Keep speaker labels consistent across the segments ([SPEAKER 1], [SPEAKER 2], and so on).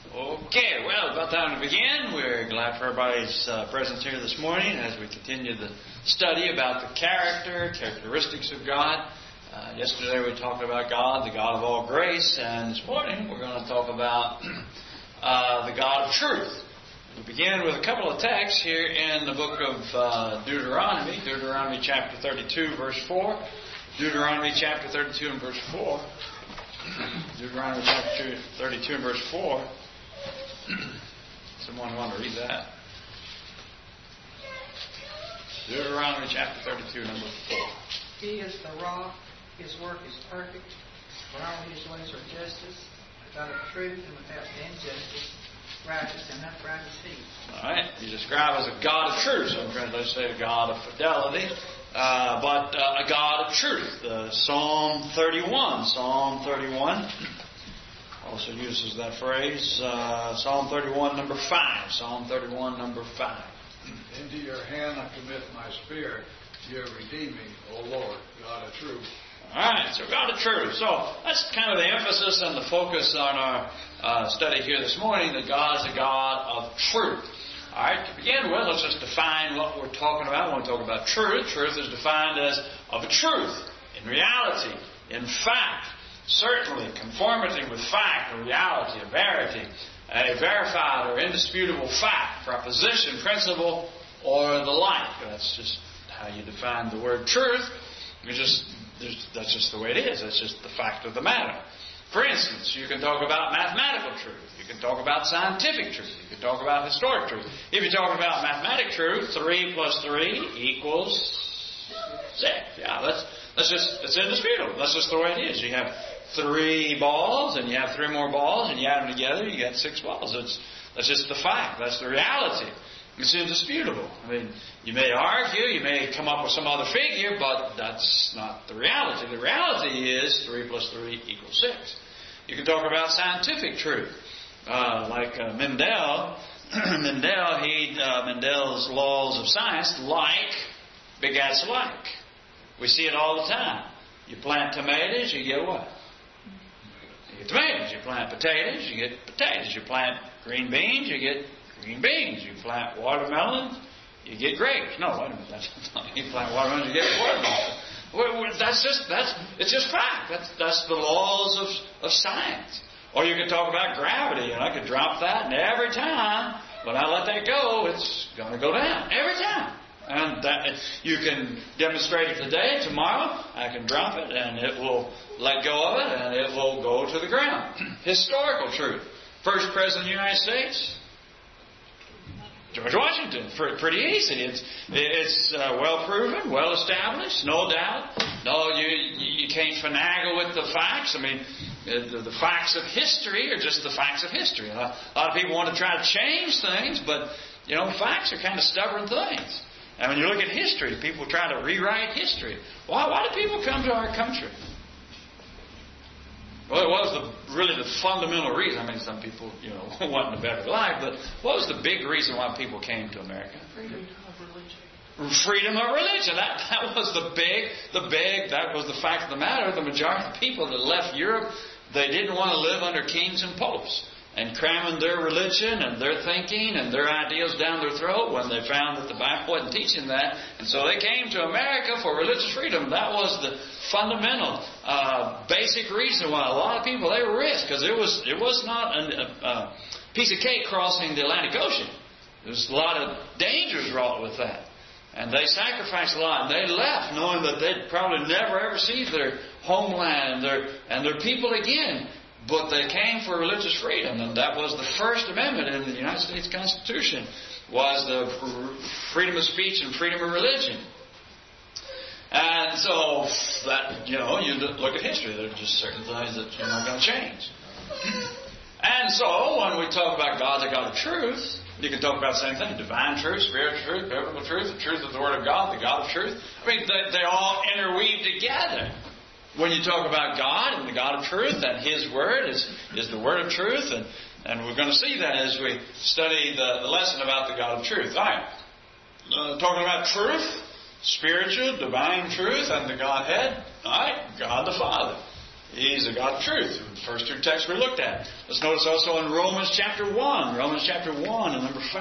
[SPEAKER 1] Okay, well, about time to begin. We're glad for everybody's presence here this morning as we continue the study about the characteristics of God. Yesterday we talked about God, the God of all grace, and this morning we're going to talk about the God of truth. We begin with a couple of texts here in the book of Deuteronomy chapter 32, verse 4. Deuteronomy chapter 32 and verse 4. Deuteronomy chapter 32 and verse 4. Someone want to read that? Deuteronomy chapter 32, number 4.
[SPEAKER 2] He is the rock, his work is perfect, for all his ways are justice, without of truth and without injustice, righteous and upright is he.
[SPEAKER 1] All right, he's described as a God of truth. Some translations say a God of fidelity, but a God of truth. Psalm 31. Also uses that phrase, Psalm 31, number 5. Psalm 31, number 5.
[SPEAKER 3] Into your hand I commit my spirit. You have redeemed me, O Lord, God of truth.
[SPEAKER 1] All right, so God of truth. So that's kind of the emphasis and the focus on our study here this morning, that God is a God of truth. All right, to begin with, let's just define what we're talking about when we talk about truth. Truth is defined as of a truth, in reality, in fact. Certainly, conformity with fact or reality, a verity, a verified or indisputable fact, proposition, principle, or the like. That's just how you define the word truth. That's just the way it is. That's just the fact of the matter. For instance, you can talk about mathematical truth. You can talk about scientific truth. You can talk about historic truth. If you talk about mathematic truth, 3 plus 3 equals 6. Yeah, it's indisputable. That's just the way it is. You have 3 balls, and you have 3 more balls, and you add them together, you get 6 balls. That's just the fact. That's the reality. It's indisputable. I mean, you may argue, you may come up with some other figure, but that's not the reality. The reality is 3 plus 3 equals 6. You can talk about scientific truth, like Mendel. Mendel's laws of science, like begets like. We see it all the time. You plant tomatoes, you get what? You get tomatoes. You plant potatoes, you get potatoes. You plant green beans, you get green beans. You plant watermelons, you get grapes. No, wait a minute. That's not, you plant watermelons, you get watermelons. It's just fact. That's the laws of science. Or you can talk about gravity, and I could drop that, and every time when I let that go, it's going to go down. Every time. And that you can demonstrate it today, tomorrow, I can drop it, and it will let go of it, and it will go to the ground. Historical truth. First President of the United States, George Washington. Pretty easy. It's well proven, well established, no doubt. No, you can't finagle with the facts. I mean, the facts of history are just the facts of history. A lot of people want to try to change things, but, facts are kind of stubborn things. And when you look at history, people try to rewrite history. Why do people come to our country? Well, it was really the fundamental reason. I mean, some people, wanting a better life, but what was the big reason why people came to America?
[SPEAKER 2] Freedom of religion.
[SPEAKER 1] Freedom of religion. That was that was the fact of the matter. The majority of people that left Europe, they didn't want to live under kings and popes and cramming their religion and their thinking and their ideas down their throat when they found that the Bible wasn't teaching that. And so they came to America for religious freedom. That was the fundamental, basic reason why a lot of people, they were rich, because it was not a piece of cake crossing the Atlantic Ocean. There was a lot of dangers wrought with that. And they sacrificed a lot, and they left knowing that they'd probably never ever see their homeland and their people again. But they came for religious freedom, and that was the First Amendment in the United States Constitution, was the freedom of speech and freedom of religion. And so, that you look at history, there are just certain things that you're not going to change. And so, when we talk about God's a God of truth, you can talk about the same thing, divine truth, spiritual truth, biblical truth, the truth of the Word of God, the God of truth. I mean, they all interweave together. When you talk about God and the God of truth, and His Word is the Word of truth, and we're going to see that as we study the lesson about the God of truth. All right. Talking about truth, spiritual, divine truth, and the Godhead. All right. God the Father. He's a God of truth. The first two texts we looked at. Let's notice also in Romans chapter 1. Romans chapter 1 and number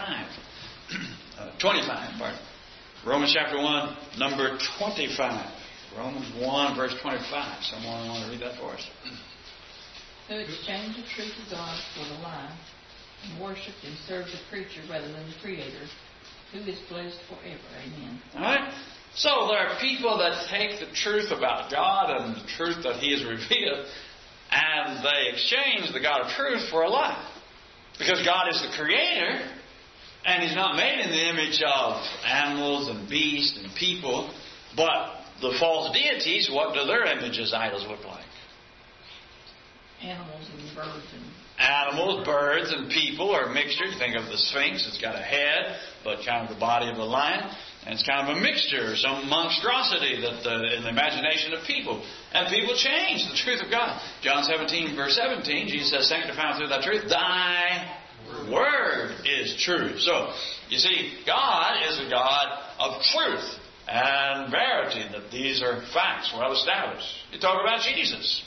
[SPEAKER 1] 25. Pardon. Romans chapter 1, number 25. Romans 1, verse 25. Someone want to read that for us?
[SPEAKER 4] Who exchanged the truth of God for the lie, and worshipped and served the creature rather than the Creator, who is blessed forever. Amen.
[SPEAKER 1] All right? So there are people that take the truth about God and the truth that He has revealed, and they exchange the God of truth for a lie. Because God is the Creator, and He's not made in the image of animals and beasts and people, but the false deities, what do their images, idols look like?
[SPEAKER 4] Animals and birds and...
[SPEAKER 1] Animals, birds, and people are a mixture. You think of the Sphinx, it's got a head, but kind of the body of a lion. And it's kind of a mixture, some monstrosity that in the imagination of people. And people change the truth of God. John 17, verse 17, Jesus says, sanctify through thy truth. Thy word is truth. So, you see, God is a God of truth and verity, that these are facts well established. You talk about Jesus.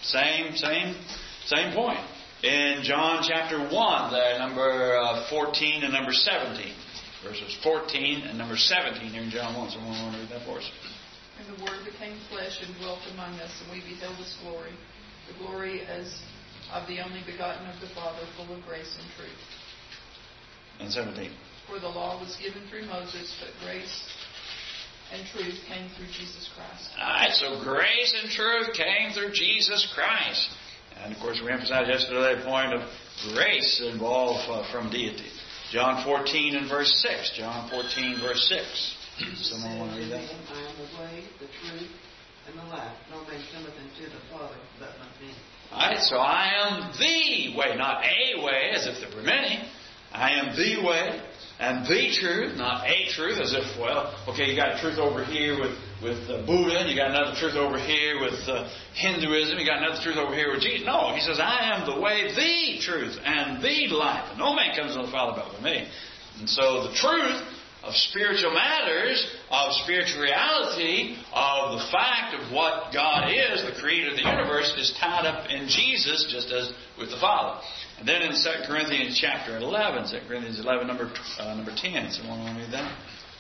[SPEAKER 1] Same point. In John chapter 1, there, number 14 and number 17. Verses 14 and number 17 here in John 1. Someone want to read that for us?
[SPEAKER 5] And the Word became flesh and dwelt among us, and we beheld His glory. The glory as of the only begotten of the Father, full of grace and truth.
[SPEAKER 1] And 17.
[SPEAKER 5] For the law was given through Moses, but grace and truth came through Jesus Christ.
[SPEAKER 1] Alright, so grace and truth came through Jesus Christ. And of course we emphasized yesterday the point of grace involved from deity. John 14 and verse 6. John 14 verse 6. Someone want to read that?
[SPEAKER 6] I am the way, the truth, and the life. No man cometh unto the Father but by me.
[SPEAKER 1] Alright, so I am the way, not a way, as if there were many. I am the way and the truth, not a truth, as if, well, okay, you got truth over here with Buddha, and you got another truth over here with Hinduism, you got another truth over here with Jesus. No, he says, I am the way, the truth, and the life. And no man comes to the Father but with me. And so the truth of spiritual matters, of spirituality, of the fact of what God is, the creator of the universe, is tied up in Jesus, just as with the Father. And then in 2 Corinthians chapter 11, 2 Corinthians 11, number 10. Someone want to read that?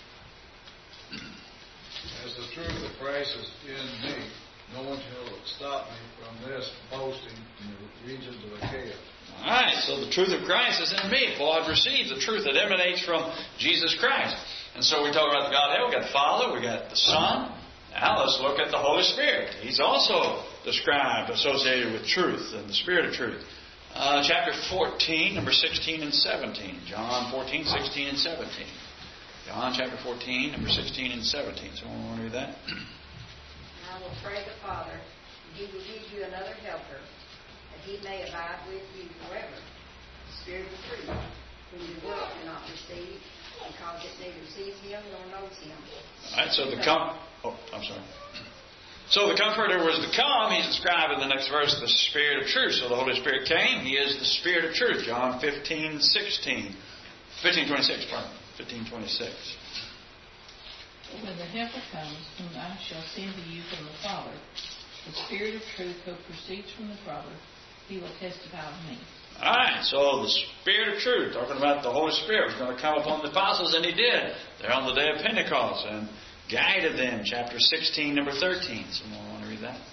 [SPEAKER 3] As the truth of Christ is in me, no one shall stop me from this boasting in the regions of Achaia.
[SPEAKER 1] Alright, so the truth of Christ is in me. Paul had received the truth that emanates from Jesus Christ. And so we talk about the Godhead. We've got the Father, we've got the Son. Now let's look at the Holy Spirit. He's also described, associated with truth and the Spirit of truth. Chapter 14, number 16 and 17. John 14, 16 and 17. John chapter 14, number 16 and 17. Someone want to read that?
[SPEAKER 7] I will pray the Father, and He will give you another helper, that He may abide with you forever. The Spirit of truth, whom the world cannot receive, because it neither sees Him nor knows Him.
[SPEAKER 1] All right, so So the Comforter was to come. He's described in the next verse, the Spirit of truth. So the Holy Spirit came. He is the Spirit of truth. John 15, 16. 15:26, pardon. 15:26.
[SPEAKER 4] When the Helper comes, whom I shall send to you from the Father, the Spirit of truth who proceeds from the Father, He will testify of me.
[SPEAKER 1] Alright, so the Spirit of truth, talking about the Holy Spirit, was going to come upon the apostles, and He did. They're on the day of Pentecost, and guided them. Chapter 16, number 13. Someone want to read that?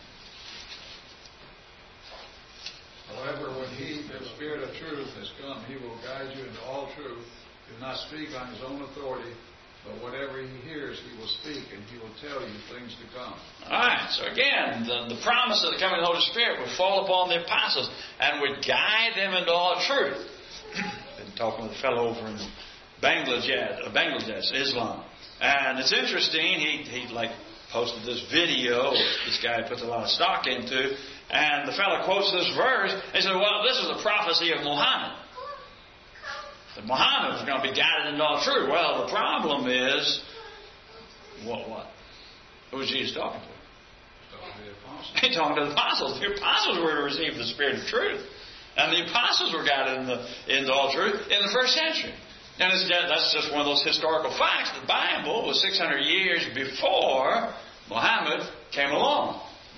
[SPEAKER 3] However, when He, the Spirit of truth, has come, He will guide you into all truth. He will not speak on His own authority, but whatever He hears, He will speak, and He will tell you things to come.
[SPEAKER 1] Alright, so again, the promise of the coming of the Holy Spirit would fall upon the apostles and would guide them into all truth. Been talking with a fellow over in Bangladesh, Islam. And it's interesting, he posted this video, this guy puts a lot of stock into, and the fellow quotes this verse, and he said, well, this is a prophecy of Muhammad. That Muhammad was going to be guided into all truth. Well, the problem is, what? Who was Jesus talking to? He talking to the apostles. The apostles were to receive the Spirit of truth. And the apostles were guided into all truth in the first century. And that's just one of those historical facts. The Bible was 600 years before Muhammad came along.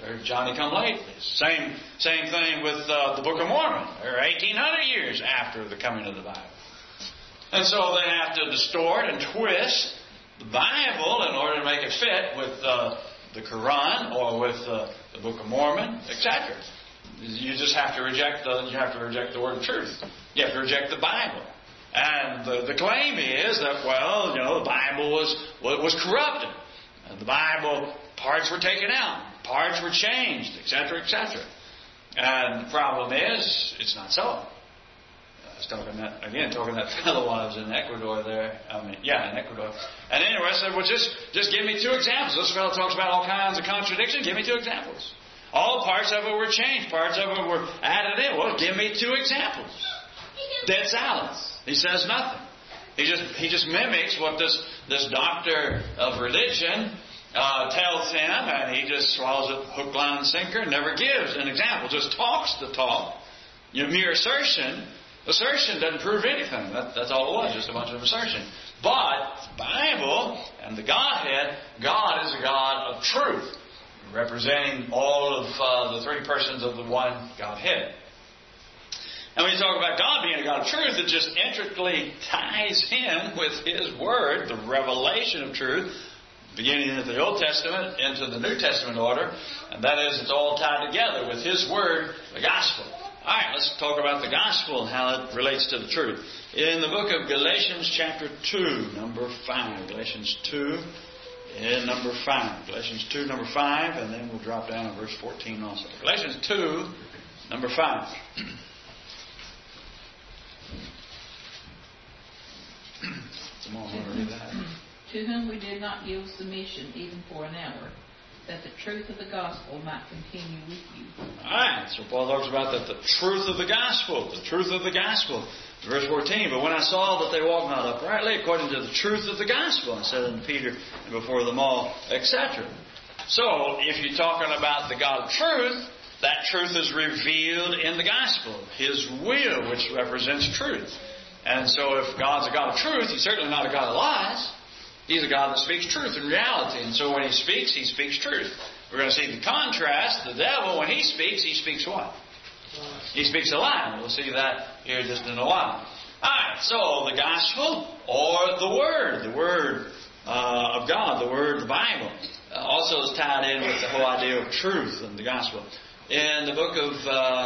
[SPEAKER 1] They're Johnny-come-lately. Same thing with the Book of Mormon. They're 1,800 years after the coming of the Bible. And so they have to distort and twist the Bible in order to make it fit with the Quran or with the Book of Mormon, etc. You just have to reject the word of truth. You have to reject the Bible. And the claim is that, well, the Bible was corrupted. And the Bible, parts were taken out, parts were changed, etc., etc. And the problem is, it's not so. I was talking to that fellow while I was in Ecuador there. In Ecuador. And anyway, I said, well, just give me 2 examples. This fellow talks about all kinds of contradictions. Give me 2 examples. All parts of it were changed. Parts of it were added in. Well, give me 2 examples. Dead silence. He says nothing. He just mimics what this doctor of religion tells him, and he just swallows it hook, line, and sinker, and never gives an example. Just talks the talk. Mere assertion. Assertion doesn't prove anything. That's all it was, just a bunch of assertion. But the Bible and the Godhead, God is a God of truth, representing all of the 3 persons of the one Godhead. And when you talk about God being a God of truth, it just intricately ties in with His Word, the revelation of truth, beginning with the Old Testament into the New Testament order. And that is, it's all tied together with His Word, the Gospel. All right, let's talk about the Gospel and how it relates to the truth. In the book of Galatians chapter 2, number 5. Galatians 2 and number 5. Galatians 2, number 5, and then we'll drop down to verse 14 also. Galatians 2, number 5. Someone want to read that?
[SPEAKER 4] To whom we did not yield submission even for an hour, that the truth of the gospel might continue with you.
[SPEAKER 1] Alright, so Paul talks about that the truth of the gospel. Verse 14, but when I saw that they walked not uprightly according to the truth of the gospel, I said unto Peter, and before them all, etc. So, if you're talking about the God of truth, that truth is revealed in the gospel. His will, which represents truth. And so if God's a God of truth, He's certainly not a God of lies. He's a God that speaks truth in reality. And so when He speaks truth. We're going to see the contrast. The devil, when he speaks what? He speaks a lie. We'll see that here just in a while. Alright, so the gospel or the Word of God, the Word, the Bible, also is tied in with the whole idea of truth and the gospel. In the book of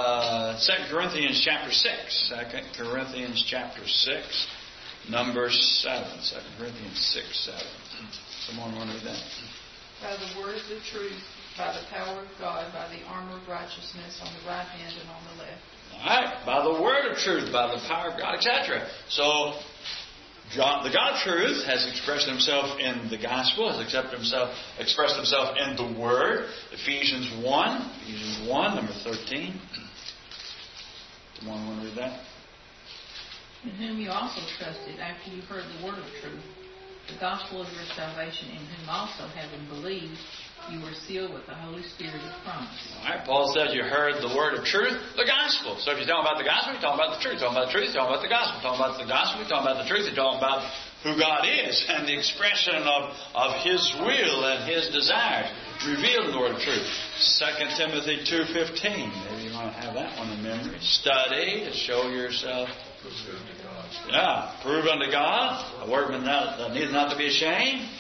[SPEAKER 1] 2 Corinthians chapter 6. 2 Corinthians chapter 6, number 7. 2 Corinthians 6, 7. Someone want to read that?
[SPEAKER 5] By the words of truth, by the power of God, by the armor of righteousness on the right hand and on the left.
[SPEAKER 1] Alright, by the word of truth, by the power of God, etc. So, the God of truth has expressed Himself in the gospel, has expressed Himself in the Word. Ephesians 1, number 13. Someone want to read that?
[SPEAKER 4] In whom you also trusted after you heard the word of truth, the gospel of your salvation, in whom also, having believed, you were sealed with the Holy Spirit of promise.
[SPEAKER 1] All right, Paul says you heard the word of truth, the gospel. So if you're talking about the gospel, you're talking about the truth. You're talking about the truth, you're talking about the gospel. You're talking about the gospel, you're talking about the truth. You're talking about who God is and the expression of His will and His desires revealed in the word of truth. 2 Timothy 2:15. Maybe you want to have that one in memory. Study to show yourself. Prove unto God, a workman that needeth not to be ashamed.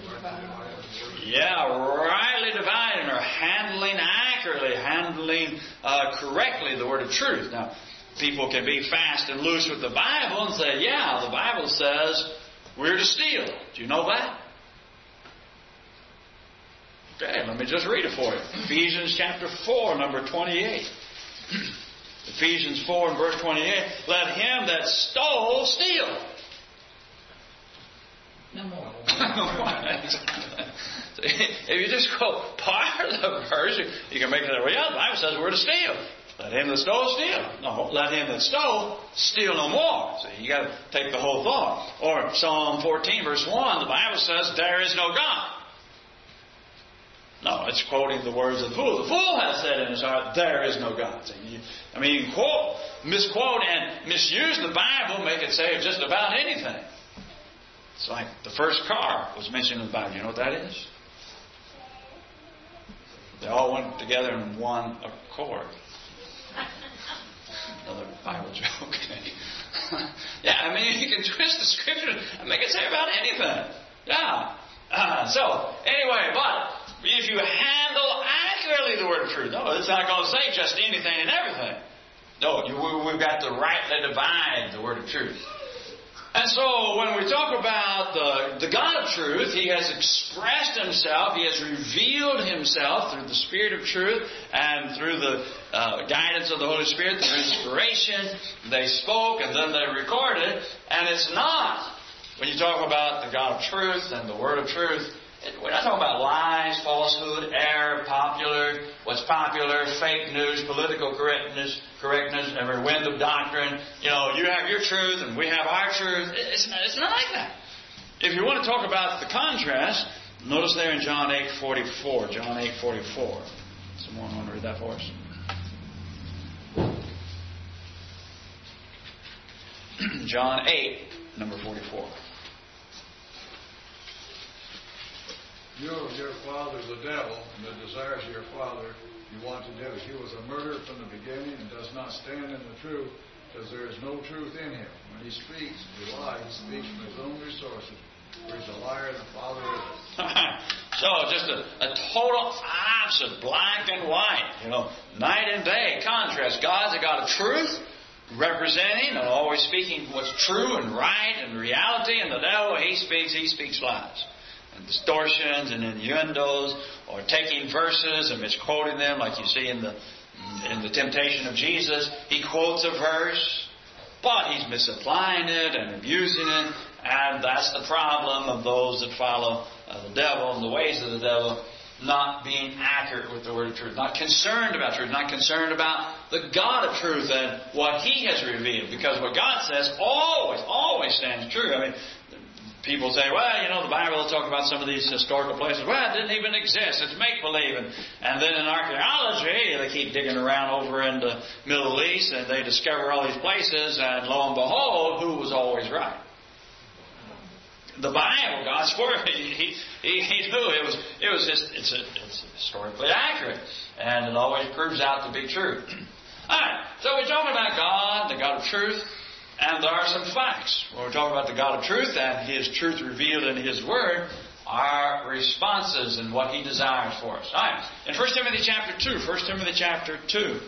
[SPEAKER 1] Rightly dividing or handling accurately, handling correctly the word of truth. Now, people can be fast and loose with the Bible and say, the Bible says we're to steal. Do you know that? Okay, let me just read it for you. Ephesians chapter 4, number 28. Ephesians 4 and verse 28. Let him that stole steal.
[SPEAKER 4] No more.
[SPEAKER 1] If you just quote part of the verse, you can make it, the Bible says we're to steal. Let him that stole steal. No, let him that stole steal no more. So you got to take the whole thought. Or Psalm 14 verse 1, the Bible says there is no God. No, it's quoting the words of the fool. The fool has said in his heart, there is no God. So you can misquote and misuse the Bible, make it say just about anything. It's like the first car was mentioned in the Bible. You know what that is? They all went together in one accord. Another Bible joke. Yeah, I mean, you can twist the Scripture and make it say about anything. Yeah. So, anyway, but if you handle accurately the word of truth, no, it's not going to say just anything and everything. No, we've got to rightly divide the word of truth. And so, when we talk about the God of truth, He has expressed Himself, He has revealed Himself through the Spirit of truth and through the guidance of the Holy Spirit, through inspiration. They spoke and then they recorded. And it's not, when you talk about the God of truth and the Word of truth, we're not talking about lies, falsehood, error, what's popular, fake news, political correctness, every wind of doctrine. You know, you have your truth and we have our truth. It's not like that. If you want to talk about the contrast, notice there in John 8:44. John 8:44. Someone want to read that for us? John 8, number 44.
[SPEAKER 3] You of your father the devil, and the desires of your father you want to do. He was a murderer from the beginning and does not stand in the truth, because there is no truth in him. When he speaks, he lies. He speaks from his own resources, for he's a liar and the father of it.
[SPEAKER 1] So, just a total opposite, black and white. You know, night and day contrast. God's a God of truth, representing and always speaking what's true and right and reality, and the devil, he speaks lies. Distortions and innuendos, or taking verses and misquoting them, like you see in the temptation of Jesus. He quotes a verse, but he's misapplying it and abusing it, and that's the problem of those that follow the devil and the ways of the devil, not being accurate with the word of truth, not concerned about truth, not concerned about the God of truth and what He has revealed, because what God says always stands true. I mean, people say, well, you know, the Bible will talk about some of these historical places. Well, it didn't even exist. It's make-believe. And then in archaeology, they keep digging around over in the Middle East, and they discover all these places, and lo and behold, who was always right? The Bible, God's Word, He knew it's historically accurate, and it always proves out to be true. All right, so we're talking about God, the God of truth. And there are some facts. When we're talking about the God of truth and His truth revealed in His Word, our responses and what He desires for us. All right. In 1 Timothy chapter 2. 1 Timothy chapter 2.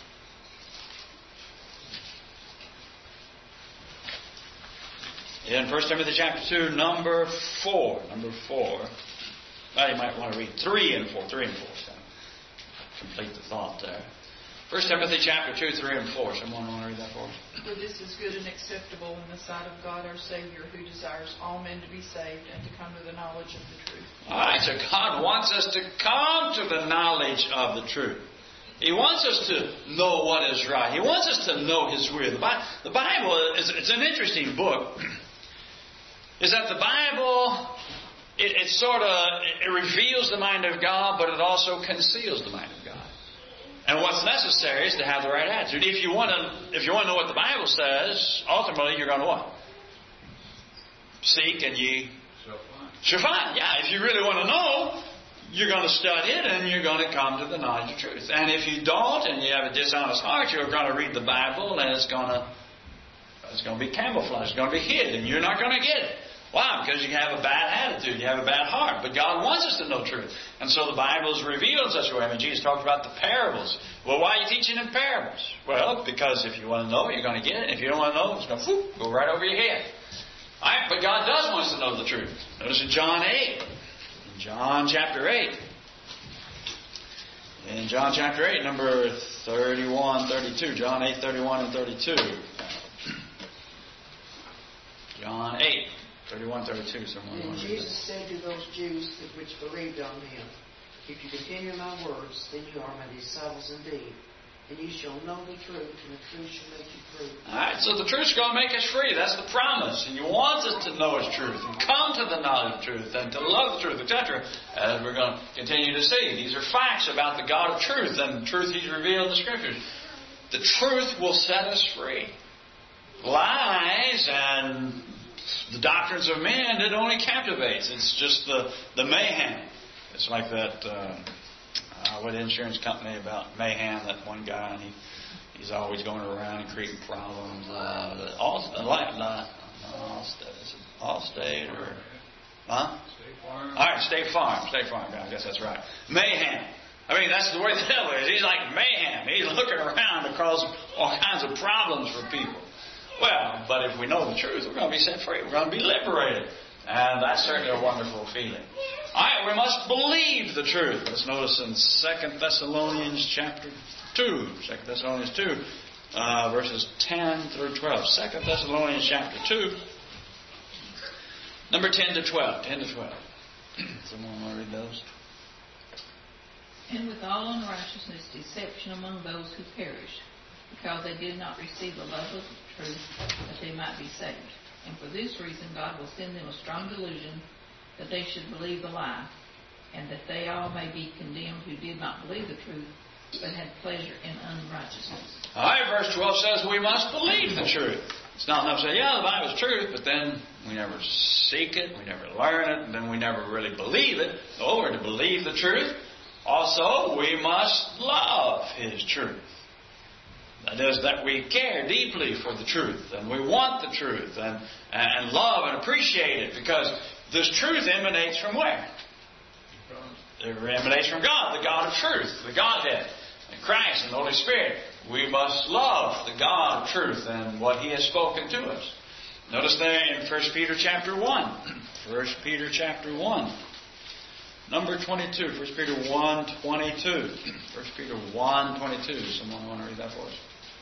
[SPEAKER 1] In 1 Timothy chapter 2, number 4. Number 4. Well, you might want to read 3 and 4. 3 and 4. So complete the thought there. 1 Timothy chapter 2, 3 and 4. Someone want to read that for us?
[SPEAKER 5] For this is good and acceptable in the sight of God our Savior, who desires all men to be saved and to come to the knowledge of the truth.
[SPEAKER 1] All right, so God wants us to come to the knowledge of the truth. He wants us to know what is right. He wants us to know His will. The Bible is an interesting book. Is that the Bible, it reveals the mind of God, but it also conceals the mind of God. And what's necessary is to have the right attitude. If you want to know what the Bible says, ultimately you're going to what? Seek and ye shall find. Yeah, if you really want to know, you're going to study it and you're going to come to the knowledge of truth. And if you don't and you have a dishonest heart, you're going to read the Bible and it's going to be camouflaged. It's going to be hid and you're not going to get it. Why? Because you have a bad attitude. You have a bad heart. But God wants us to know truth. And so the Bible is revealed in such a way. I mean, Jesus talked about the parables. Well, why are you teaching in parables? Well, because if you want to know, you're going to get it. And if you don't want to know, it's going to go right over your head. All right? But God does want us to know the truth. Notice in John 8. In John chapter 8. In John chapter 8, number 31, 32. John 8, 31 and 32. John 8. 31, 32, someone.
[SPEAKER 6] And Jesus said to those Jews which believed on Him, if you continue in my words, then you are my disciples indeed, and you shall know the truth, and the truth shall make you free.
[SPEAKER 1] All right, so the truth's going to make us free. That's the promise. And He wants us to know His truth and come to the knowledge of truth and to love the truth, etc. As we're going to continue to see. These are facts about the God of truth and the truth He's revealed in the Scriptures. The truth will set us free. Lies and the doctrines of men, it only captivates. It's just the mayhem. It's like that with the insurance company about Mayhem, that one guy, and he's always going around and creating problems. Allstate or... Huh?
[SPEAKER 3] State Farm.
[SPEAKER 1] All right, State Farm. I guess that's right. Mayhem. I mean, that's the way the devil is. He's like mayhem. He's looking around to cause all kinds of problems for people. Well, but if we know the truth, we're going to be set free. We're going to be liberated. And that's certainly a wonderful feeling. All right, we must believe the truth. Let's notice in 2 Thessalonians chapter 2. 2 Thessalonians 2, verses 10 through 12. 2 Thessalonians chapter 2, number 10 to 12. 10 to 12. Someone want to read those?
[SPEAKER 4] And with all unrighteousness, deception among those who perish, because they did not receive the love of the truth, that they might be saved. And for this reason God will send them a strong delusion, that they should believe the lie, and that they all may be condemned who did not believe the truth, but had pleasure in unrighteousness.
[SPEAKER 1] All right, verse 12 says we must believe the truth. It's not enough to say, yeah, the Bible's truth, but then we never seek it, we never learn it, and then we never really believe it. No, we're to believe the truth. Also, we must love His truth. That is, that we care deeply for the truth, and we want the truth, and love and appreciate it, because this truth emanates from where? It emanates from God, the God of truth, the Godhead, and Christ and the Holy Spirit. We must love the God of truth and what He has spoken to us. Notice there in 1 Peter chapter 1. 1 Peter chapter 1. Number 22. 1 Peter 1:22. 1 Peter 1:22. Someone want to read that for us?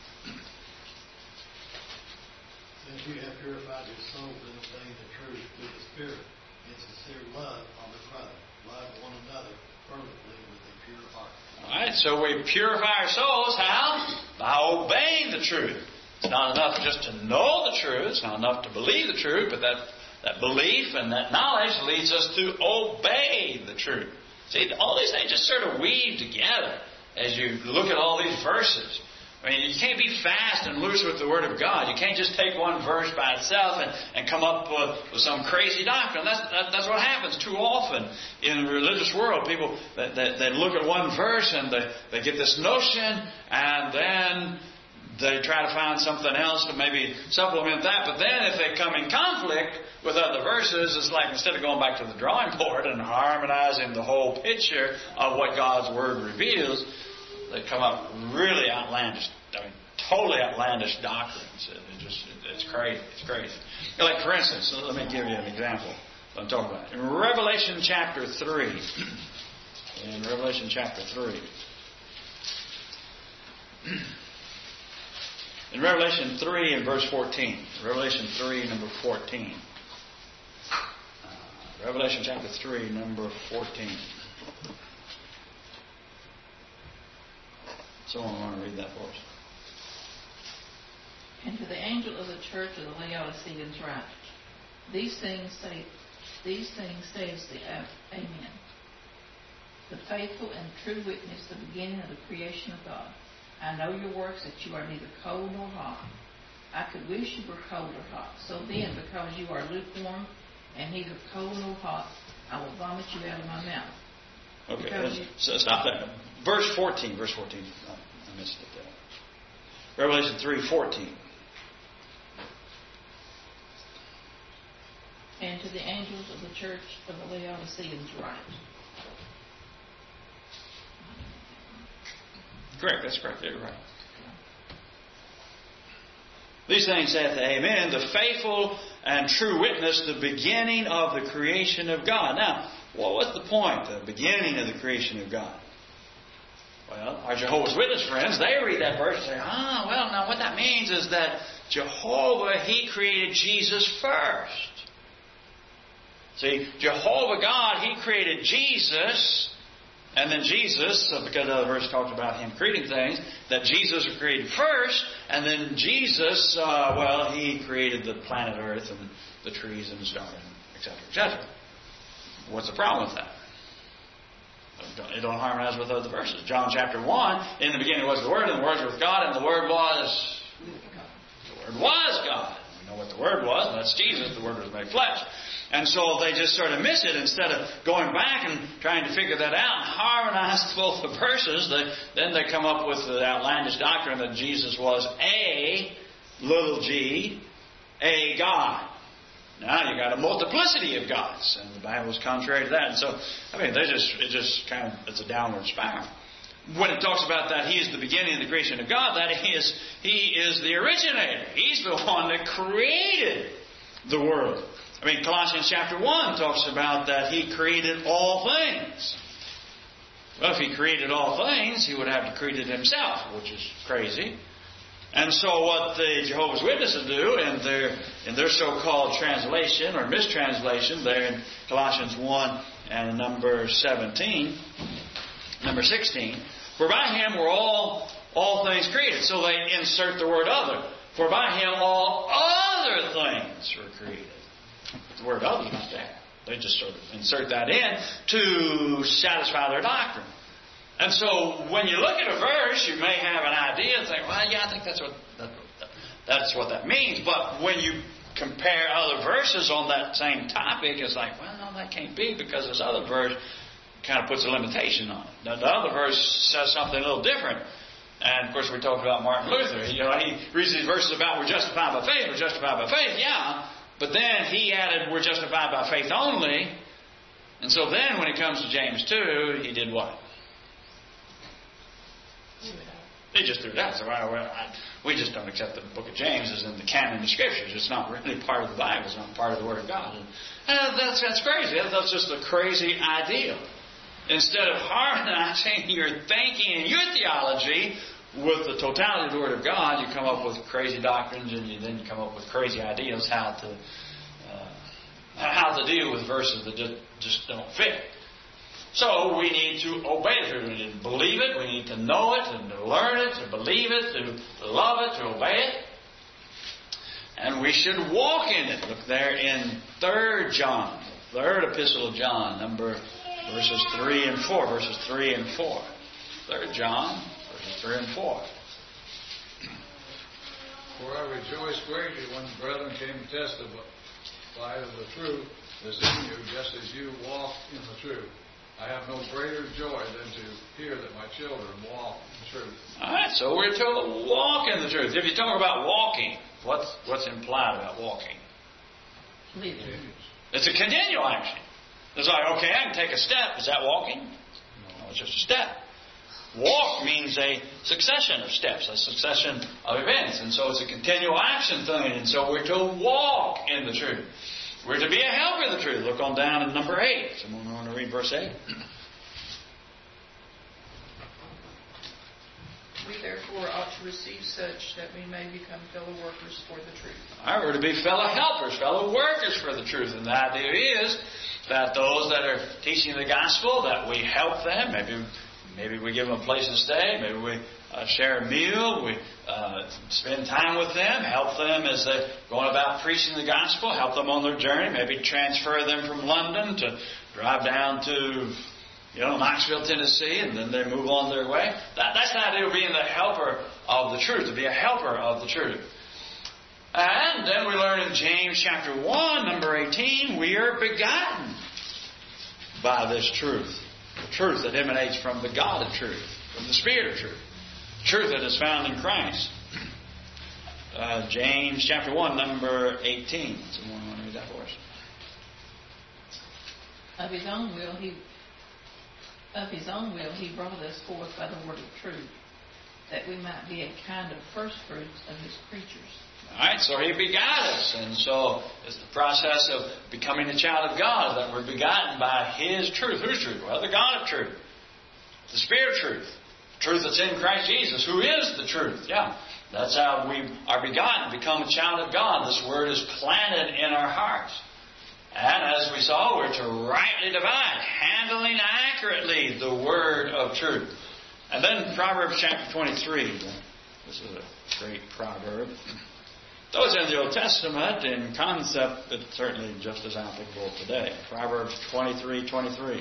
[SPEAKER 8] Since you have purified your souls in obeying the truth through the Spirit, in sincere love on the brother, love one another fervently with a pure heart.
[SPEAKER 1] All right, so we purify our souls. How? By obeying the truth. It's not enough just to know the truth. It's not enough to believe the truth, but that belief and that knowledge leads us to obey the truth. See, all these things just sort of weave together as you look at all these verses. I mean, you can't be fast and loose with the Word of God. You can't just take one verse by itself and come up with some crazy doctrine. That's what happens too often in the religious world. People, they look at one verse and they get this notion, and then they try to find something else to maybe supplement that. But then if they come in conflict with other verses, it's like instead of going back to the drawing board and harmonizing the whole picture of what God's Word reveals, they come up really outlandish, totally outlandish doctrines. It's crazy. It's crazy. Like, for instance, let me give you an example of what I'm talking about. In Revelation chapter 3. In Revelation chapter 3. In Revelation 3 and verse 14. Revelation 3, number 14. Revelation chapter 3, number 14. Someone want to read that for us?
[SPEAKER 4] And to the angel of the church of the Laodiceans write, These things says the Amen, the faithful and true witness, the beginning of the creation of God. I know your works, that you are neither cold nor hot. I could wish you were cold or hot. So then, because you are lukewarm and neither cold nor hot, I will vomit you out of my mouth.
[SPEAKER 1] Okay, so stop there. Verse 14. Verse 14. I missed it there. Revelation 3:14.
[SPEAKER 4] And to the angels of the church of the Laodiceans write.
[SPEAKER 1] Correct, that's correct. You're right. These things saith the Amen, the faithful and true witness, the beginning of the creation of God. Now, what was the point, the beginning of the creation of God? Well, our Jehovah's Witness friends, they read that verse and say, well, now what that means is that Jehovah, He created Jesus first. See, Jehovah God, He created Jesus, and then Jesus, because the other verse talked about Him creating things, that Jesus was created first, and then Jesus, He created the planet Earth and the trees and the stars, etc., etc. What's the problem with that? It don't harmonize with other verses. John chapter 1, in the beginning was the Word, and the Word was with God, and the Word was God. We know what the the Word was, and that's Jesus. The Word was made flesh. And so they just sort of miss it. Instead of going back and trying to figure that out and harmonize both the verses, then they come up with the outlandish doctrine that Jesus was a little g, a God. Now you got a multiplicity of gods, and the Bible is contrary to that. And so, it's a downward spiral. When it talks about that He is the beginning of the creation of God, that He is the originator. He's the one that created the world. Colossians chapter 1 talks about that He created all things. Well, if He created all things, He would have to create it Himself, which is crazy. And so what the Jehovah's Witnesses do in their so-called translation or mistranslation there in Colossians 1 and number 16, for by Him were all things created. So they insert the word other. For by Him all other things were created. The word other is not there. They just sort of insert that in to satisfy their doctrine. And so when you look at a verse, you may have an idea and think, well, yeah, I think that's what that means. But when you compare other verses on that same topic, it's like, well, no, that can't be, because this other verse kind of puts a limitation on it. Now, the other verse says something a little different. And, of course, we talked about Martin Luther. He reads these verses about we're justified by faith, yeah. But then he added we're justified by faith only. And so then when it comes to James 2, he did what? He just threw it out. So we just don't accept the book of James as in the canon of Scriptures. It's not really part of the Bible. It's not part of the Word of God. And that's crazy. That's just a crazy idea. Instead of harmonizing your thinking and your theology with the totality of the Word of God, you come up with crazy doctrines, and you then come up with crazy ideas how to deal with verses that just don't fit. So we need to obey the truth. We need to believe it. We need to know it and to learn it, to believe it, to love it, to obey it. And we should walk in it. Look there in 3 John, the third epistle of John, verses 3 and 4. Verses 3 and 4. 3 John, verses 3 and 4.
[SPEAKER 3] For I rejoice greatly when the brethren came to testify of the truth is in you, just as you walk in the truth. I have no greater joy than to hear that my children walk in truth.
[SPEAKER 1] All right, so we're to walk in the truth. If you talk about walking, what's implied about walking?
[SPEAKER 4] Living.
[SPEAKER 1] It's a continual action. It's like, okay, I can take a step. Is that walking? No, it's just a step. Walk means a succession of steps, a succession of events. And so it's a continual action thing. And so we're to walk in the truth. We're to be a helper of the truth. Look on down in number 8. Someone want to read verse 8?
[SPEAKER 5] We therefore ought to receive such that we may become fellow workers for the truth.
[SPEAKER 1] All right, we're to be fellow helpers, fellow workers for the truth. And the idea is that those that are teaching the gospel, that we help them. Maybe we give them a place to stay. Maybe we share a meal. We spend time with them. Help them as they're going about preaching the gospel. Help them on their journey. Maybe transfer them from London to drive down to Knoxville, Tennessee, and then they move on their way. That's the idea of being the helper of the truth, to be a helper of the truth. And then we learn in James chapter 1, number 18, we are begotten by this truth. The truth that emanates from the God of truth, from the Spirit of truth. Truth that is found in Christ. James chapter 1, number 18. Someone want to read that for us?
[SPEAKER 4] Of his own will he brought us forth by the word of truth, that we might be a kind of first fruits of his creatures.
[SPEAKER 1] All right, so he begot us. And so it's the process of becoming a child of God, that we're begotten by his truth. Whose truth? Well, the God of truth. The Spirit of truth. The truth that's in Christ Jesus, who is the truth. Yeah, that's how we are begotten, become a child of God. This word is planted in our hearts. And as we saw, we're to rightly divide, handling accurately the word of truth. And then Proverbs chapter 23. This is a great proverb. Though it's in the Old Testament, in concept, it's certainly just as applicable today. Proverbs 23:23.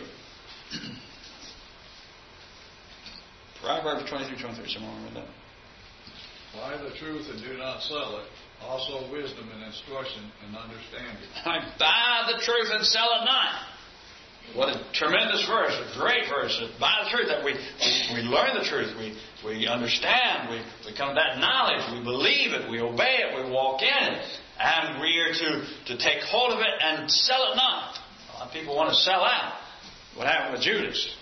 [SPEAKER 1] Proverbs 23:23. Someone read that?
[SPEAKER 3] Buy the truth and do not sell it. Also wisdom and instruction and understanding.
[SPEAKER 1] Buy the truth and sell it not. What a tremendous verse, a great verse. Buy the truth, that we learn the truth, we understand, we come to that knowledge, we believe it, we obey it, we walk in it, and we are to take hold of it and sell it not. A lot of people want to sell out. What happened with Judas?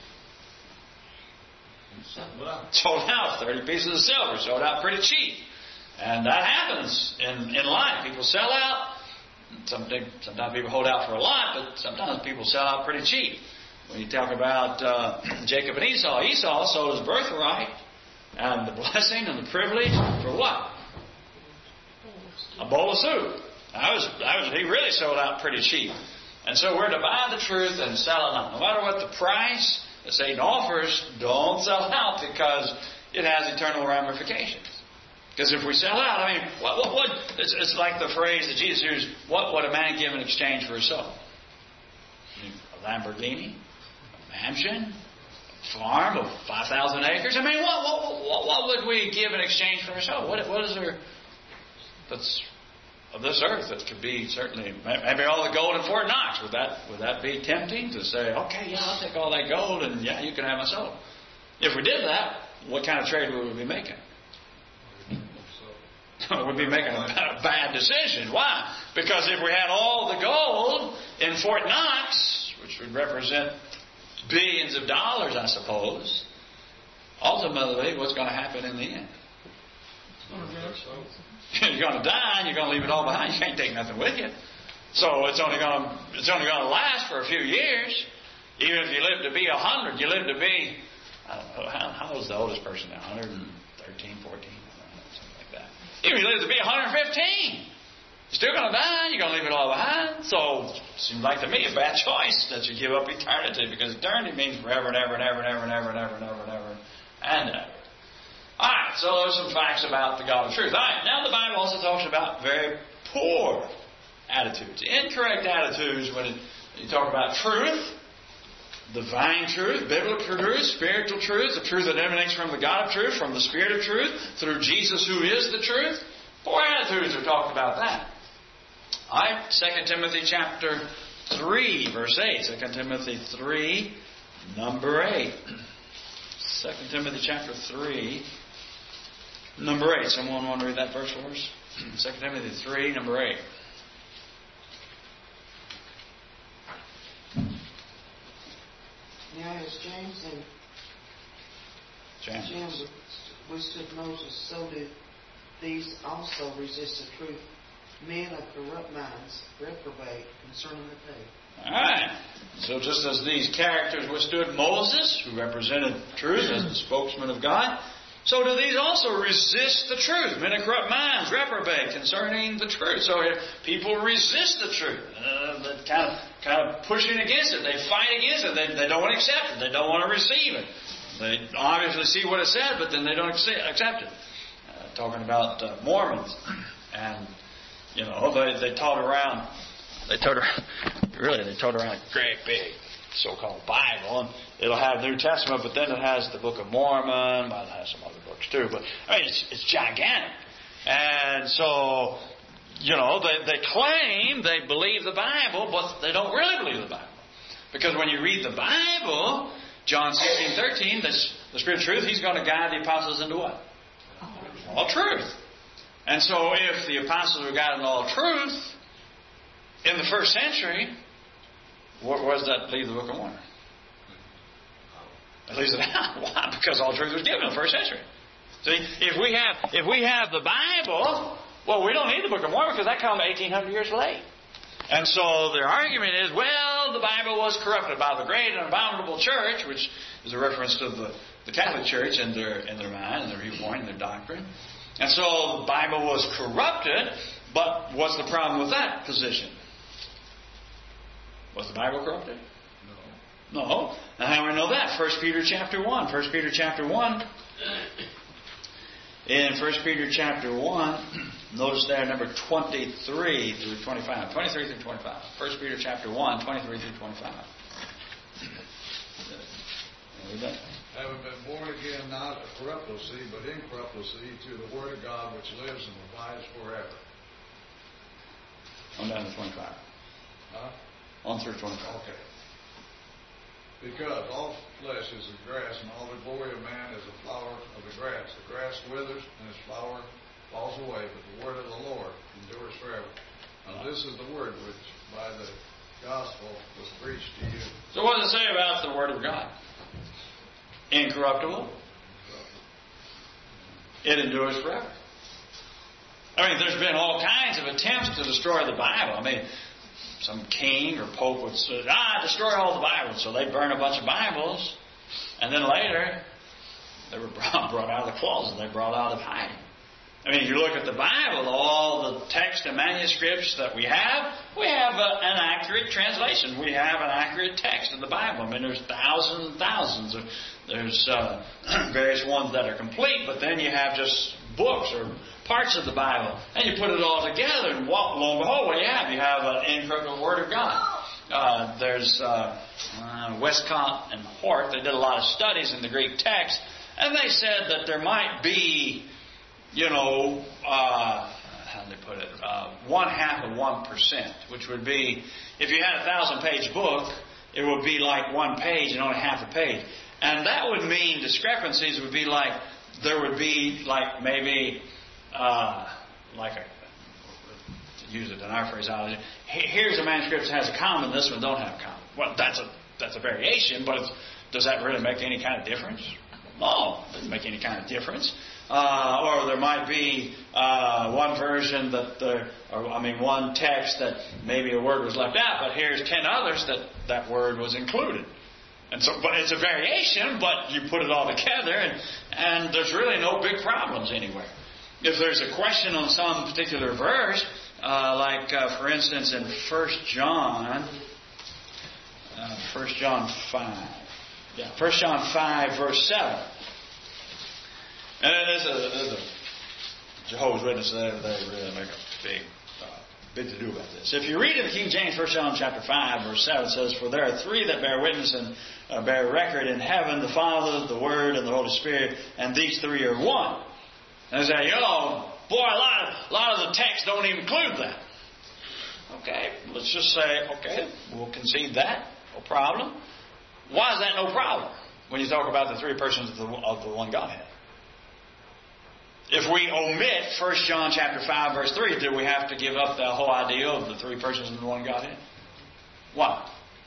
[SPEAKER 1] Sold out 30 pieces of silver, sold out pretty cheap. And that happens in life. People sell out. Sometimes people hold out for a lot, but sometimes people sell out pretty cheap. When you talk about Jacob and Esau sold his birthright and the blessing and the privilege for what? A bowl of soup. He really sold out pretty cheap. And so we're to buy the truth and sell it not. No matter what the price that Satan offers, don't sell out, because it has eternal ramifications. Because if we sell out, I mean, what it's like the phrase that Jesus used, what would a man give in exchange for his soul? A Lamborghini? A mansion? A farm of 5,000 acres? I mean, what would we give in exchange for our soul? What is there that's of this earth that could be certainly, maybe all the gold in Fort Knox? Would that be tempting to say, okay, yeah, I'll take all that gold and yeah, you can have my soul? If we did that, what kind of trade would we be making? We'd be making a bad decision. Why? Because if we had all the gold in Fort Knox, which would represent billions of dollars, I suppose, ultimately, what's going to happen in the end? You're going to die, and you're going to leave it all behind. You can't take nothing with you. So it's only going to last for a few years. Even if you live to be 100, you live to be, I don't know, how old is the oldest person now? 113, 14, something like that. Even if you live to be 115, you're still going to die. You're going to leave it all behind. So it seems like to me a bad choice that you give up eternity, because eternity means forever and ever and ever and ever and ever and ever and ever and ever and ever. All right, so those are some facts about the God of truth. All right, now the Bible also talks about very poor attitudes, incorrect attitudes when you talk about truth, divine truth, biblical truth, spiritual truth, the truth that emanates from the God of truth, from the Spirit of truth, through Jesus who is the truth. Poor attitudes are talked about that. All right, 2 Timothy chapter 3, verse 8. 2 Timothy 3, number 8. 2 Timothy chapter 3, number 8. Someone want to read that verse for us? 2 Timothy 3, number 8.
[SPEAKER 6] Now as James and Jim withstood Moses, so did these also resist the truth. Men of corrupt minds reprobate concerning the faith.
[SPEAKER 1] All right. So just as these characters withstood Moses, who represented truth as the spokesman of God, so do these also resist the truth. Men of corrupt minds reprobate concerning the truth. So here, people resist the truth. They're kind of pushing against it. They fight against it. They don't accept it. They don't want to receive it. They obviously see what it said, but then they don't accept it. Talking about Mormons, and they taught around a great big so-called Bible, and it'll have the New Testament, but then it has the Book of Mormon. Well, it has some other books too, but I mean it's gigantic. And so they claim they believe the Bible, but they don't really believe the Bible, because when you read the Bible, John 16:13, the Spirit of truth, He's going to guide the apostles into what? All truth. And so if the apostles were guided in all truth in the first century, where does that leave the Book of Mormon? It leaves it out. Why? Because all truth was given in the first century. See, if we have the Bible, well, we don't need the Book of Mormon, because that comes 1,800 years late. And so their argument is, well, the Bible was corrupted by the great and abominable church, which is a reference to the Catholic Church in their mind, and their viewpoint, and their doctrine. And so the Bible was corrupted, but what's the problem with that position? Was the Bible corrupted? No. Now how do we know that? 1 Peter chapter 1. 1 Peter chapter 1. In 1 Peter chapter 1, notice there number 23 through 25. 23 through 25. 1 Peter chapter 1, 23 through 25. Read that.
[SPEAKER 3] Having been born again, not of corruptible seed, but incorruptible seed, through the Word of God, which lives and abides forever.
[SPEAKER 1] On down to 25.
[SPEAKER 3] Huh?
[SPEAKER 1] On through 25.
[SPEAKER 3] Okay. Because all flesh is as grass, and all the glory of man is the flower of the grass. The grass withers, and its flower falls away, but the word of the Lord endures forever. Now this is the word which by the gospel was preached to you.
[SPEAKER 1] So what does it say about the Word of God? Incorruptible. It endures forever. I mean, there's been all kinds of attempts to destroy the Bible. I mean, some king or pope would say, destroy all the Bibles. So they burn a bunch of Bibles. And then later, they were brought out of the closet. They brought out of hiding. I mean, if you look at the Bible, all the text and manuscripts that we have an accurate translation. We have an accurate text of the Bible. I mean, there's thousands and thousands. There's various ones that are complete, but then you have just books or parts of the Bible. And you put it all together, and lo and behold, what do you have? You have an incorruptible Word of God. There's Westcott and Hort. They did a lot of studies in the Greek text, and they said that there might be, how do they put it? 0.5%, which would be, if you had a 1,000-page book, it would be like one page and only half a page. And that would mean discrepancies would be like, there would be like maybe, to use it in our phraseology, here's a manuscript that has a comma, and this one don't have a comma. Well, that's a variation, but does that really make any kind of difference? No, it doesn't make any kind of difference. Or there might be one version one text that maybe a word was left out, but here's 10 others that word was included. And so, but it's a variation, but you put it all together, and there's really no big problems anywhere. If there's a question on some particular verse, for instance, in 1 John 5. Yeah, 1 John 5, verse 7. And there's a Jehovah's Witnesses, they really make a big to do about this. If you read in the King James, 1 John chapter 5, verse 7, it says, "For there are three that bear witness and bear record in heaven, the Father, the Word, and the Holy Spirit, and these three are one." And they say, boy, a lot of the texts don't even include that. Okay, let's just say, okay, we'll concede that. No problem. Why is that no problem when you talk about the three persons of the one Godhead? If we omit 1 John chapter 5, verse 3, do we have to give up the whole idea of the three persons in the one Godhead? Why?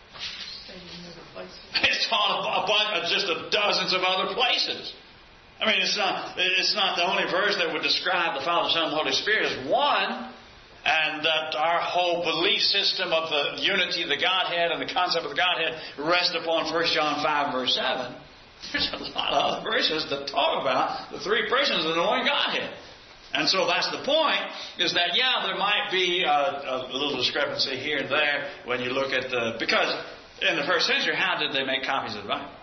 [SPEAKER 1] It's on a bunch of just dozens of other places. I mean, it's not the only verse that would describe the Father, Son, and the Holy Spirit as one, and that our whole belief system of the unity of the Godhead and the concept of the Godhead rests upon 1 John 5, verse 7. There's a lot of other verses that talk about the three persons of the one Godhead. And so that's the point, is that, there might be a little discrepancy here and there when you look at because in the first century, how did they make copies of the Bible?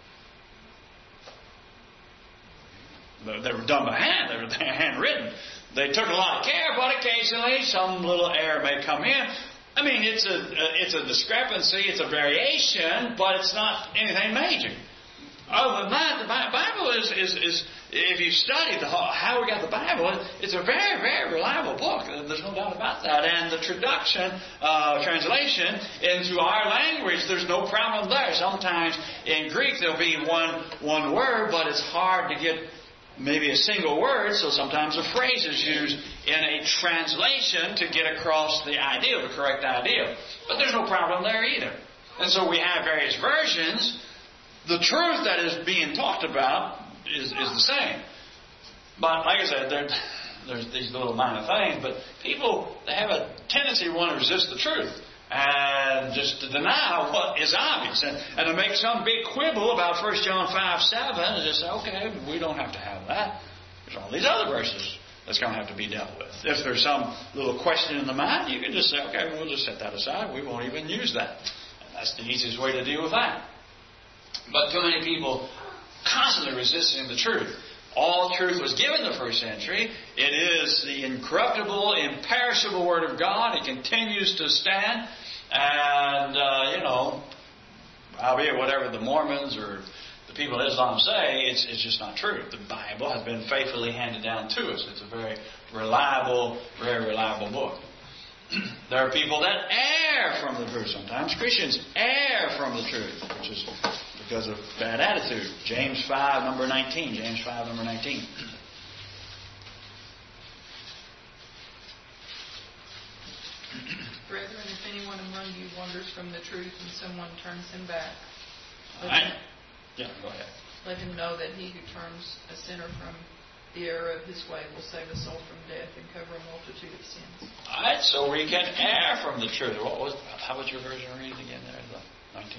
[SPEAKER 1] They were done by hand. They were handwritten. They took a lot of care, but occasionally some little error may come in. I mean, it's a discrepancy, it's a variation, but it's not anything major. Other than that, the Bible is if you study how we got the Bible, it's a very, very reliable book. There's no doubt about that. And the translation into our language, there's no problem there. Sometimes in Greek there'll be one word, but it's hard to get maybe a single word, so sometimes a phrase is used in a translation to get across the idea, the correct idea. But there's no problem there either. And so we have various versions. The truth that is being talked about is the same. But like I said, there's these little minor things, but people, they have a tendency to want to resist the truth and just to deny what is obvious and to make some big quibble about 1 John 5:7 and just say, okay, we don't have to have that. There's all these other verses that's going to have to be dealt with. If there's some little question in the mind, you can just say, okay, we'll just set that aside. We won't even use that. And that's the easiest way to deal with that. But too many people constantly resisting the truth. All truth was given in the first century. It is the incorruptible, imperishable Word of God. It continues to stand. And, albeit whatever the Mormons or the people of Islam say, it's just not true. The Bible has been faithfully handed down to us. It's a very reliable book. There are people that err from the truth. Sometimes Christians err from the truth, which is because of bad attitude. James 5, number 19. James 5, number 19.
[SPEAKER 5] Brethren, if anyone among you wanders from the truth and someone turns him back,
[SPEAKER 1] All right. Yeah, go ahead.
[SPEAKER 5] let him know that he who turns a sinner from the error of his way will save a soul from death and cover a multitude of sins.
[SPEAKER 1] All right, so we can err from the truth. How was your version read again there? The 19?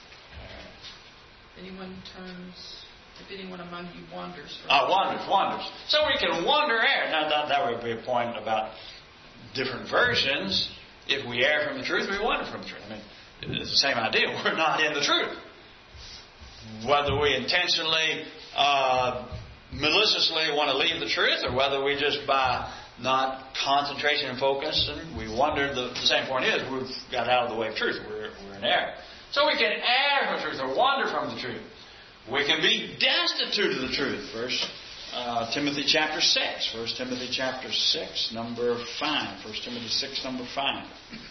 [SPEAKER 5] If anyone among you wanders from
[SPEAKER 1] Wanders. So we can wander, err. Now, that would be a point about different versions. If we err from the truth, we wander from the truth. I mean, it's the same idea. We're not in the truth. Whether we intentionally, maliciously want to leave the truth, or whether we just by not concentration and focus, and we wander, the same point is we've got out of the way of truth. We're in error. So we can err from the truth or wander from the truth. We can be destitute of the truth. Timothy chapter 6. 1 Timothy chapter 6, number 5. 1 Timothy 6, number 5.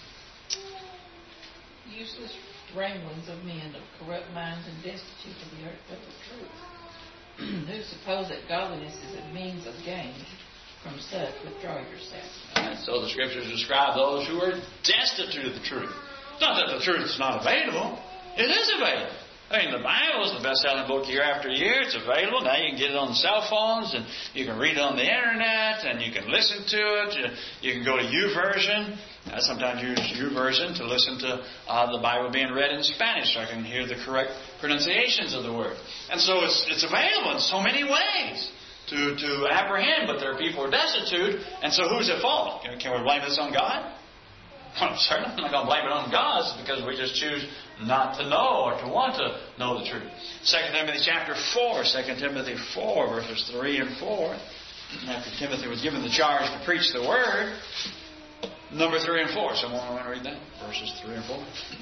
[SPEAKER 4] Useless wranglings of men of corrupt minds and destitute of the earth of the truth, who suppose that godliness is a means of gain. From such, withdraw yourself.
[SPEAKER 1] Right, so the Scriptures describe those who are destitute of the truth. Not that the truth is not available. It is available. I mean, the Bible is the best-selling book year after year. It's available. Now you can get it on the cell phones, and you can read it on the Internet, and you can listen to it. You can go to YouVersion. I sometimes use YouVersion to listen to the Bible being read in Spanish, so I can hear the correct pronunciations of the word. And so it's available in so many ways to apprehend, but there are people who are destitute, and so who's at fault? Can we blame this on God? Well, certainly I'm not going to blame it on God. It's because we just choose not to know or to want to know the truth. 2 Timothy chapter 4, 2 Timothy 4, verses 3 and 4. After Timothy was given the charge to preach the word, number 3 and 4. Someone want to read that? Verses 3 and 4.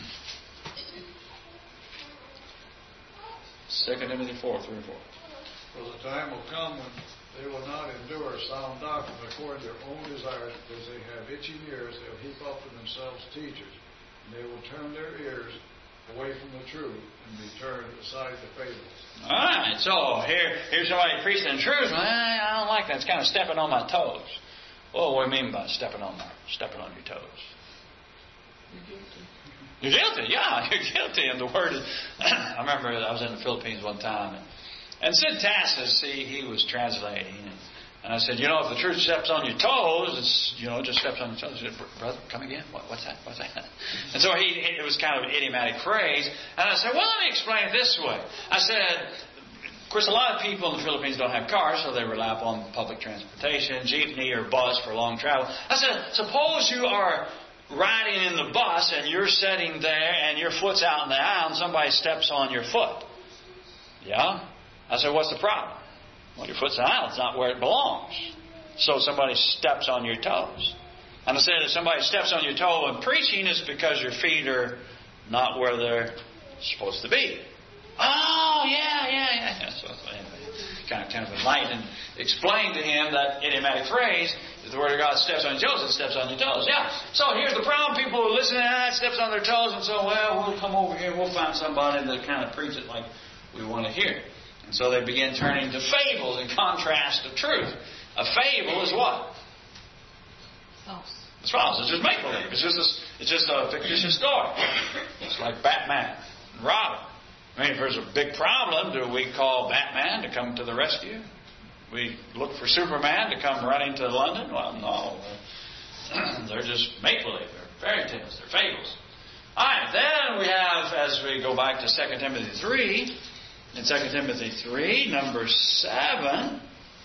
[SPEAKER 1] 2 Timothy 4, 3 and 4.
[SPEAKER 3] For the time will come when they will not endure sound doctrine according to their own desires, because they have itching ears. They will heap up for themselves teachers, and they will turn their ears away from the truth and be turned aside to fables.
[SPEAKER 1] All right, so here's somebody preaching the truth. I don't like that. It's kind of stepping on my toes. Well, what do you mean by stepping on your toes? You're guilty. Yeah, you're guilty. And the word is, I remember I was in the Philippines one time, and Sid Tassis, he was translating, and I said, if the truth steps on your toes, it's, just steps on your toes. He said, brother, come again? What's that? And so it was kind of an idiomatic phrase, and I said, well, let me explain it this way. I said, of course, a lot of people in the Philippines don't have cars, so they rely upon public transportation, jeepney or bus for long travel. I said, suppose you are riding in the bus and you're sitting there and your foot's out in the aisle and somebody steps on your foot. Yeah? I said, what's the problem? Well, your foot's in the aisle. It's not where it belongs. So somebody steps on your toes. And I said, if somebody steps on your toe in preaching, it's because your feet are not where they're supposed to be. Oh, yeah. So anyway, kind of enlightened and explained to him that idiomatic phrase, if the Word of God steps on your toes, it steps on your toes. Yeah. So here's the problem. People who listen to that steps on their toes, and so, we'll come over here, we'll find somebody that kind of preach it like we want to hear. And so they begin turning to fables in contrast to truth. A fable is what?
[SPEAKER 4] False.
[SPEAKER 1] It's false. It's just make-believe. It's just a fictitious story. It's like Batman and Robin. I mean, if there's a big problem, do we call Batman to come to the rescue? We look for Superman to come running to London? Well, no. They're just make-believe. They're fairy tales. They're fables. All right. Then we have, as we go back to 2 Timothy 3, in 2 Timothy 3, number 7.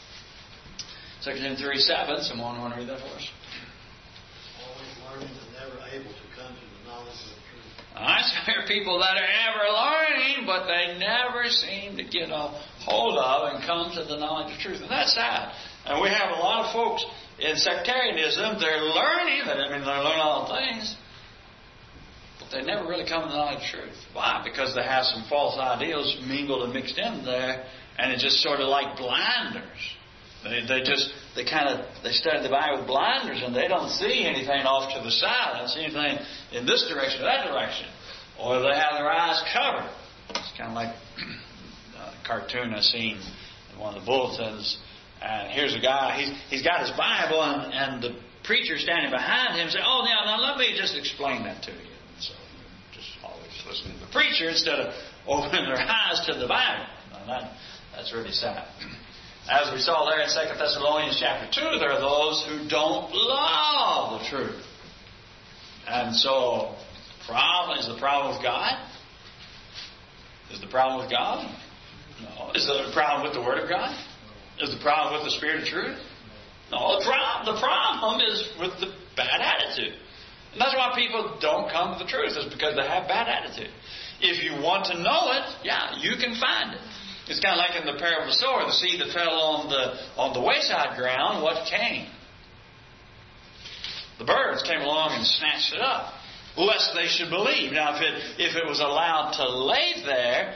[SPEAKER 1] 2 Timothy 3, 7. Someone want to read that for us?
[SPEAKER 8] Always learning and never able to come to the knowledge of the truth.
[SPEAKER 1] I hear people that are ever learning, but they never seem to get a hold of and come to the knowledge of truth. And that's sad. And we have a lot of folks in sectarianism, they're learning, they're learning all things, but they never really come to the knowledge of truth. Why? Because they have some false ideals mingled and mixed in there, and it's just sort of like blinders. They just they study the Bible with blinders, and they don't see anything off to the side. They don't see anything in this direction or that direction. Or they have their eyes covered. It's kind of like a cartoon I seen in one of the bulletins. And here's a guy, he's got his Bible, and the preacher standing behind him said, "Oh, now let me just explain that to you." And so just always listening to the preacher instead of opening their eyes to the Bible. Now, that's really sad. As we saw there in 2 Thessalonians chapter 2, there are those who don't love the truth. And so, is the problem with God? Is the problem with God? No. Is the problem with the Word of God? Is the problem with the Spirit of truth? No, the problem is with the bad attitude. And that's why people don't come to the truth, is because they have bad attitude. If you want to know it, yeah, you can find it. It's kind of like in the parable of the sower, the seed that fell on the wayside ground, what came? The birds came along and snatched it up, lest they should believe. Now, if it was allowed to lay there,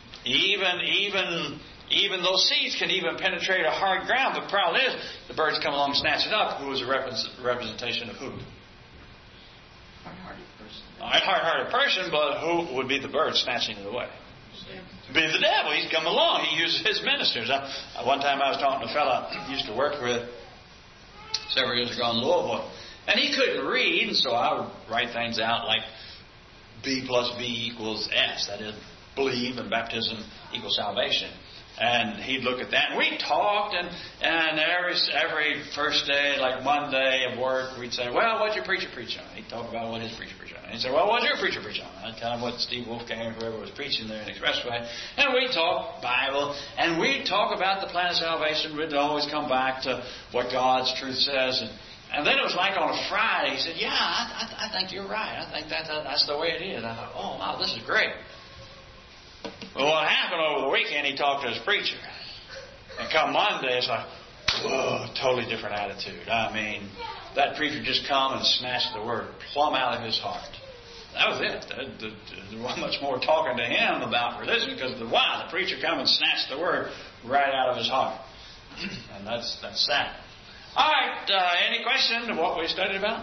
[SPEAKER 1] even those seeds can even penetrate a hard ground. The problem is, the birds come along and snatch it up. Who is a representation of who?
[SPEAKER 4] Hard-hearted person.
[SPEAKER 1] A hard-hearted person, but who would be the bird snatching it away? Be the devil. He's come along. He uses his ministers. One time I was talking to a fellow I used to work with several years ago in Louisville, and he couldn't read, and so I would write things out like B plus B equals S. That is, believe and baptism equals salvation. And he'd look at that, and we talked, and every first day, like Monday of work, we'd say, "Well, what's your preacher preach on?" He'd talk about what his preacher preached on. And he'd say, "Well, what's your preacher preach on?" That's kind of what Steve Wolfgang, whoever was preaching there in Expressway. And we'd talk Bible, and we'd talk about the plan of salvation. We'd always come back to what God's truth says. And then it was like on a Friday, he said, "Yeah, I think you're right. I think that's the way it is." I thought, "Oh, wow, this is great." Well, what happened over the weekend, he talked to his preacher. And come Monday, it's like, whoa, totally different attitude. I mean, that preacher just come and snatched the word plumb out of his heart. That was it. There wasn't much more talking to him about religion, because the preacher come and snatched the word right out of his heart. And that's sad. All right, any question of what we studied about?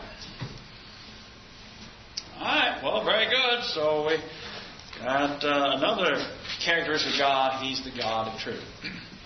[SPEAKER 1] All right, well, very good. So we got another characteristic of God. He's the God of truth.